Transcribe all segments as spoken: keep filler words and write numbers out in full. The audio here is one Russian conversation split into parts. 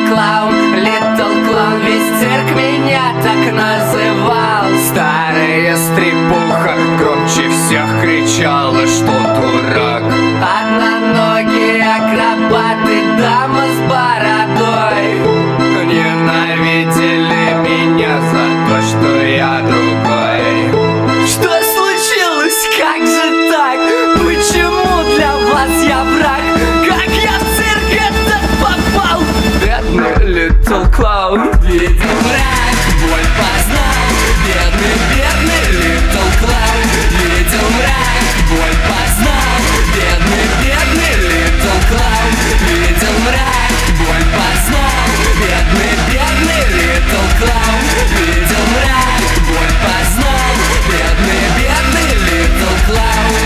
Clown, Little Clown. Весь цирк меня так называл. Старая стрепуха громче всех кричала, что дурак. Одноногие акробаты, дама с бородой ненавидели меня за то, что я другой. Что случилось? Как же так? Почему для вас я враг? Как я в цирк этот попал? Бедный Little Clown, видел мрак, боль познал. Бедный, бедный Little Clown, видел мрак, боль познал. Бедный, бедный Little Clown, видел мрак, боль познал. Бедный, бедный Little Clown, видел мрак, боль познал. Бедный, бедный Little Clown.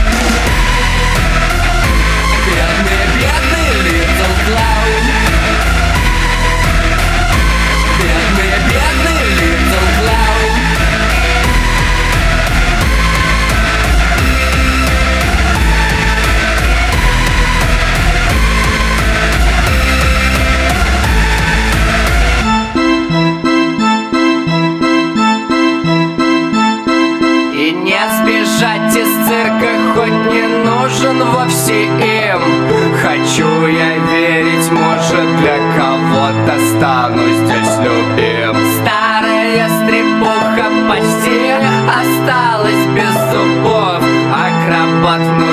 Бедный, бедный Little Clown. Бедный, бедный Little Clown. И не сбежать из цирка, хоть не нужен вовсе им. Хочу я верить, может, для кого-то стану здесь любим. Старая стрепуха почти осталась без зубов. Акробат внутри